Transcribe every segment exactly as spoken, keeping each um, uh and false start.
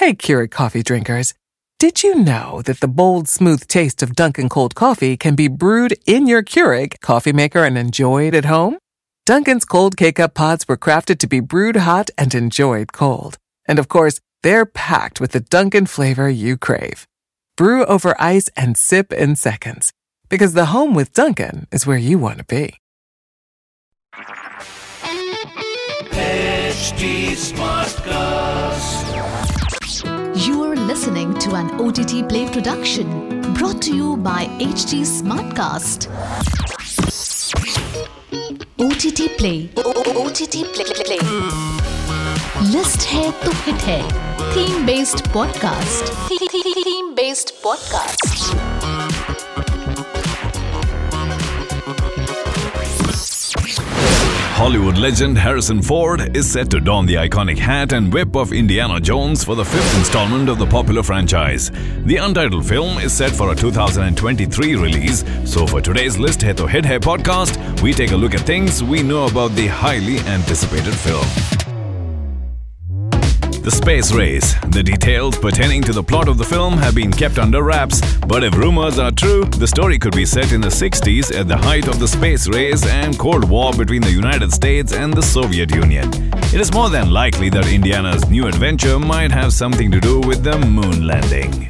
Hey, Keurig coffee drinkers. Did you know that the bold, smooth taste of Dunkin' cold coffee can be brewed in your Keurig coffee maker and enjoyed at home? Dunkin's cold K-Cup pods were crafted to be brewed hot and enjoyed cold. And of course, they're packed with the Dunkin' flavor you crave. Brew over ice and sip in seconds. Because the home with Dunkin' is where you want to be. H T Smartcast. You're listening to an O T T Play production brought to you by H T Smartcast. O T T Play. O T T Play. Play. List है तो hit है. Theme based podcast. Theme based podcast. Hollywood legend Harrison Ford is set to don the iconic hat and whip of Indiana Jones for the fifth installment of the popular franchise. The untitled film is set for a two thousand twenty-three release, so for today's List Hai To Hit Hai podcast, we take a look at things we know about the highly anticipated film. The space race. The details pertaining to the plot of the film have been kept under wraps, but if rumors are true, the story could be set in the sixties at the height of the space race and Cold War between the United States and the Soviet Union. It is more than likely that Indiana's new adventure might have something to do with the moon landing.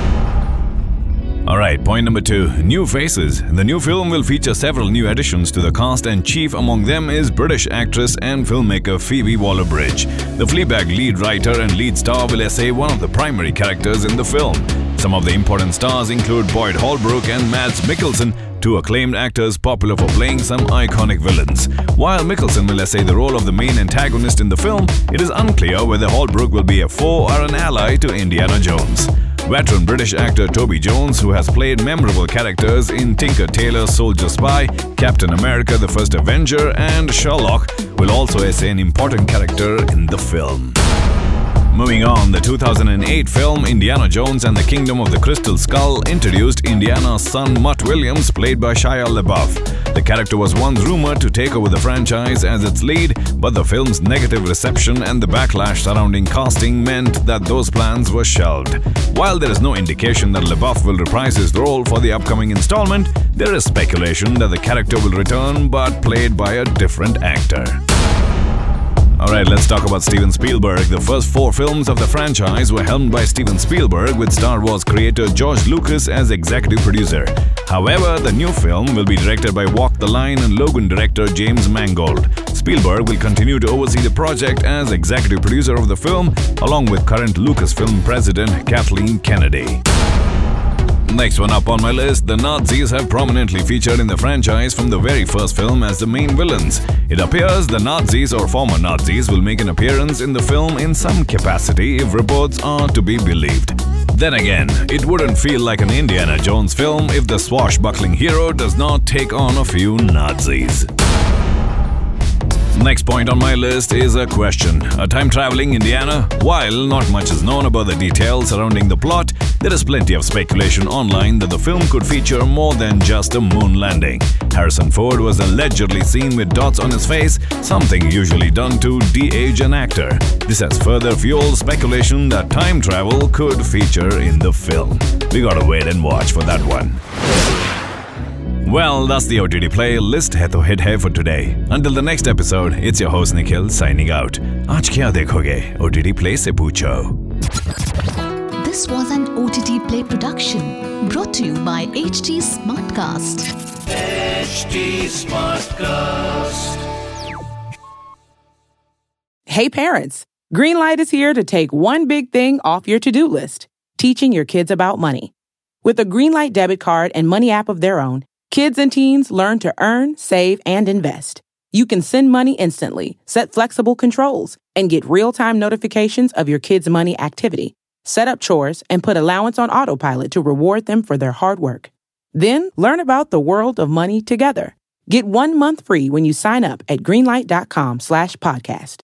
Alright, point number two. New faces. The new film will feature several new additions to the cast, and chief among them is British actress and filmmaker Phoebe Waller-Bridge. The Fleabag lead writer and lead star will essay one of the primary characters in the film. Some of the important stars include Boyd Holbrook and Mads Mikkelsen, two acclaimed actors popular for playing some iconic villains. While Mikkelsen will essay the role of the main antagonist in the film, it is unclear whether Holbrook will be a foe or an ally to Indiana Jones. Veteran British actor Toby Jones, who has played memorable characters in Tinker Tailor Soldier Spy, Captain America the First Avenger, and Sherlock, will also essay an important character in the film. Moving on, the two thousand eight film Indiana Jones and the Kingdom of the Crystal Skull introduced Indiana's son Mutt Williams, played by Shia LaBeouf. The character was once rumored to take over the franchise as its lead, but the film's negative reception and the backlash surrounding casting meant that those plans were shelved. While there is no indication that LaBeouf will reprise his role for the upcoming installment, there is speculation that the character will return but played by a different actor. Alright, let's talk about Steven Spielberg. The first four films of the franchise were helmed by Steven Spielberg, with Star Wars creator George Lucas as executive producer. However, the new film will be directed by Walk the Line and Logan director James Mangold. Spielberg will continue to oversee the project as executive producer of the film, along with current Lucasfilm president Kathleen Kennedy. Next one up on my list, the Nazis have prominently featured in the franchise from the very first film as the main villains. It appears the Nazis or former Nazis will make an appearance in the film in some capacity if reports are to be believed. Then again, it wouldn't feel like an Indiana Jones film if the swashbuckling hero does not take on a few Nazis. Next point on my list is a question. A time-traveling Indiana? While not much is known about the details surrounding the plot, there is plenty of speculation online that the film could feature more than just a moon landing. Harrison Ford was allegedly seen with dots on his face, something usually done to de-age an actor. This has further fueled speculation that time travel could feature in the film. We gotta wait and watch for that one. Well, that's the O T T Play List Hai To Hit Hai for today. Until the next episode, it's your host Nikhil signing out. Aaj kya dekhoge? O T T Play se poocho. This was an O T T Play production brought to you by H T Smartcast. H T Smartcast. Hey parents, Greenlight is here to take one big thing off your to-do list, teaching your kids about money. With a Greenlight debit card and money app of their own, kids and teens learn to earn, save, and invest. You can send money instantly, set flexible controls, and get real-time notifications of your kids' money activity. Set up chores and put allowance on autopilot to reward them for their hard work. Then learn about the world of money together. Get one month free when you sign up at greenlight.com slash podcast.